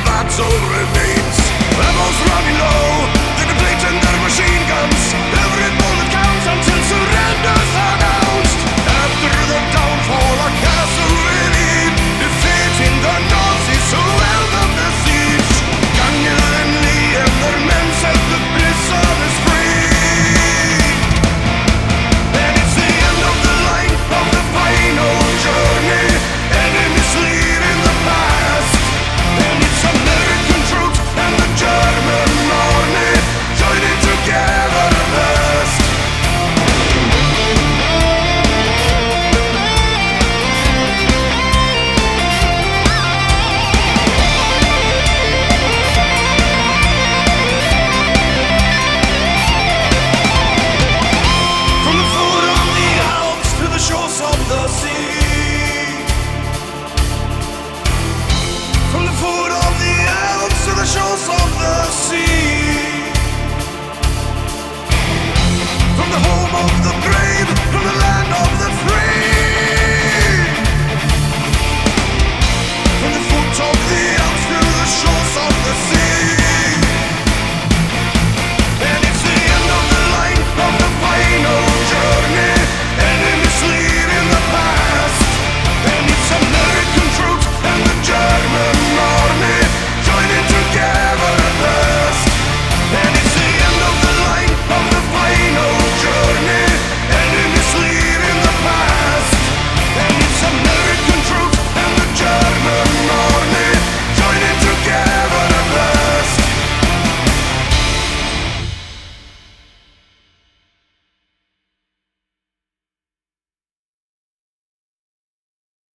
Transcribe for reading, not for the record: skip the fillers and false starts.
that's all remains. Rebels running low, they're depleting their machine guns. Every bullet counts until surrender's announced. After the downfall, a castle relief, defeating the Nazis who held up the siege. Daniel and Lee and their men set the blizzard is free. And it's the end of the line of the final journey. Enemies leaving the past. And it's American troops and the German army joining together at last. From the foot of the Alps to the shores of the sea. From the foot of the Alps to the shores of the sea. From the home of the brave, from the land of the free.